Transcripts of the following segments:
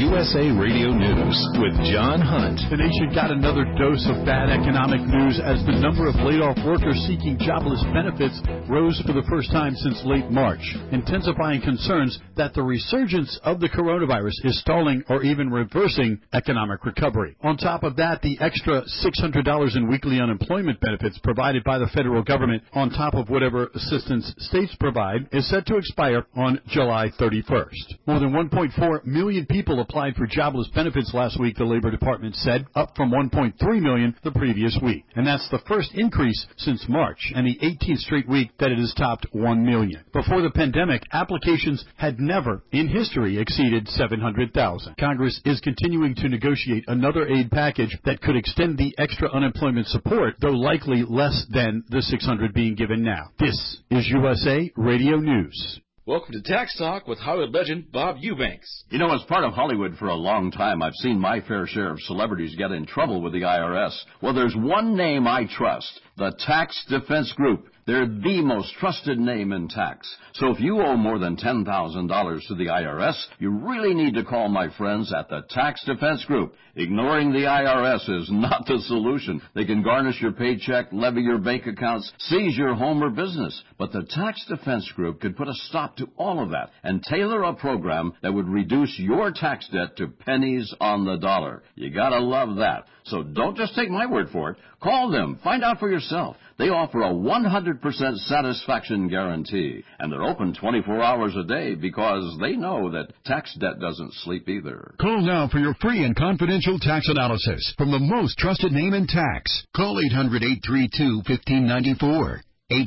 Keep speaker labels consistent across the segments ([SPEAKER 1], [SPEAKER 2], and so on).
[SPEAKER 1] USA Radio News with John Hunt.
[SPEAKER 2] The nation got another dose of bad economic news as the number of laid-off workers seeking jobless benefits rose for the first time since late March, intensifying concerns that the resurgence of the coronavirus is stalling or even reversing economic recovery. On top of that, the extra $600 in weekly unemployment benefits provided by the federal government on top of whatever assistance states provide is set to expire on July 31st. More than 1.4 million people applied for jobless benefits last week, the Labor Department said, up from 1.3 million the previous week. And that's the first increase since March and the 18th straight week that it has topped 1 million. Before the pandemic, applications had never in history exceeded 700,000. Congress is continuing to negotiate another aid package that could extend the extra unemployment support, though likely less than the $600 being given now. This is USA Radio News.
[SPEAKER 3] Welcome to Tax Talk with Hollywood legend Bob Eubanks.
[SPEAKER 4] You know, as part of Hollywood for a long time, I've seen my fair share of celebrities get in trouble with the IRS. Well, there's one name I trust, the Tax Defense Group. They're the most trusted name in tax. So if you owe more than $10,000 to the IRS, you really need to call my friends at the Tax Defense Group. Ignoring the IRS is not the solution. They can garnish your paycheck, levy your bank accounts, seize your home or business. But the Tax Defense Group could put a stop to all of that and tailor a program that would reduce your tax debt to pennies on the dollar. You gotta love that. So don't just take my word for it. Call them. Find out for yourself. They offer a 100% satisfaction guarantee, and they're open 24 hours a day because they know that tax debt doesn't sleep either.
[SPEAKER 5] Call now for your free and confidential tax analysis from the most trusted name in tax. Call 800-832-1594.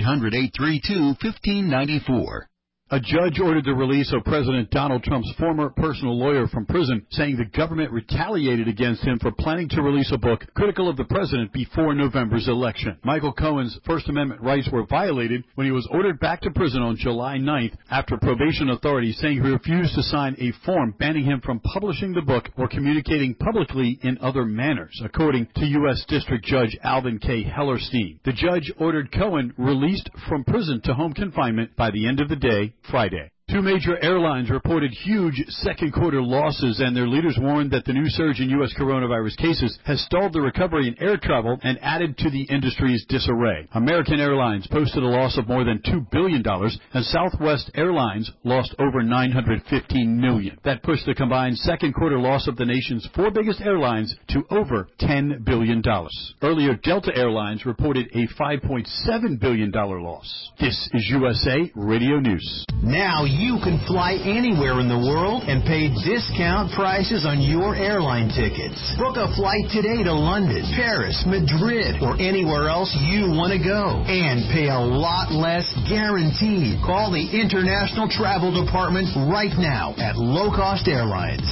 [SPEAKER 5] 800-832-1594.
[SPEAKER 2] A judge ordered the release of President Donald Trump's former personal lawyer from prison, saying the government retaliated against him for planning to release a book critical of the president before November's election. Michael Cohen's First Amendment rights were violated when he was ordered back to prison on July 9th after probation authorities saying he refused to sign a form banning him from publishing the book or communicating publicly in other manners, according to U.S. District Judge Alvin K. Hellerstein. The judge ordered Cohen released from prison to home confinement by the end of the day, Friday. Two major airlines reported huge second-quarter losses, and their leaders warned that the new surge in U.S. coronavirus cases has stalled the recovery in air travel and added to the industry's disarray. American Airlines posted a loss of more than $2 billion, and Southwest Airlines lost over $915 million. That pushed the combined second-quarter loss of the nation's four biggest airlines to over $10 billion. Earlier, Delta Airlines reported a $5.7 billion loss. This is USA Radio News.
[SPEAKER 6] Now you can fly anywhere in the world and pay discount prices on your airline tickets. Book a flight today to London, Paris, Madrid, or anywhere else you want to go. And pay a lot less guaranteed. Call the International Travel Department right now at Low Cost Airlines.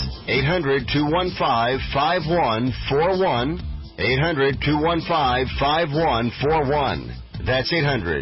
[SPEAKER 7] 800-215-5141. 800-215-5141. That's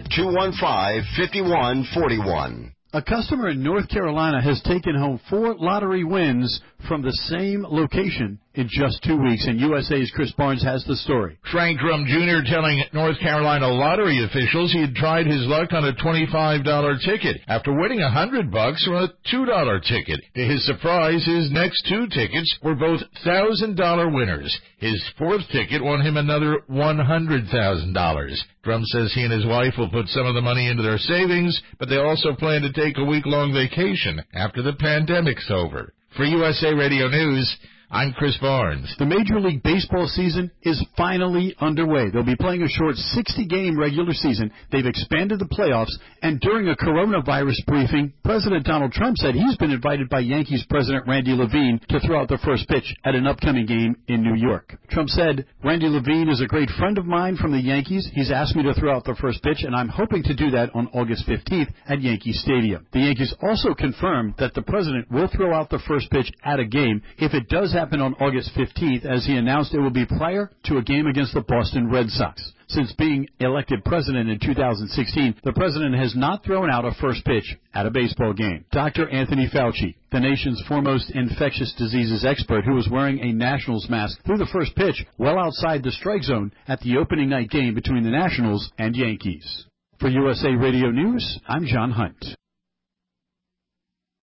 [SPEAKER 7] 800-215-5141.
[SPEAKER 2] A customer in North Carolina has taken home 4 lottery wins from the same location in just 2 weeks, and USA's Chris Barnes has the story.
[SPEAKER 8] Frank Drum Jr. telling North Carolina lottery officials he had tried his luck on a $25 ticket after winning $100 on a $2 ticket. To his surprise, his next 2 tickets were both $1,000 winners. His 4th ticket won him another $100,000. Drum says he and his wife will put some of the money into their savings, but they also plan to take a week-long vacation after the pandemic's over. For USA Radio News, I'm Chris Barnes.
[SPEAKER 2] The Major League Baseball season is finally underway. They'll be playing a short 60-game regular season. They've expanded the playoffs, and during a coronavirus briefing, President Donald Trump said he's been invited by Yankees President Randy Levine to throw out the first pitch at an upcoming game in New York. Trump said, Randy Levine is a great friend of mine from the Yankees. He's asked me to throw out the first pitch, and I'm hoping to do that on August 15th at Yankee Stadium. The Yankees also confirmed that the president will throw out the first pitch at a game if it does happen on August 15th, as he announced it will be prior to a game against the Boston Red Sox. Since being elected president in 2016, the president has not thrown out a first pitch at a baseball game. Dr. Anthony Fauci, the nation's foremost infectious diseases expert, who was wearing a Nationals mask threw the first pitch well outside the strike zone at the opening night game between the Nationals and Yankees. For USA Radio News, I'm John Hunt.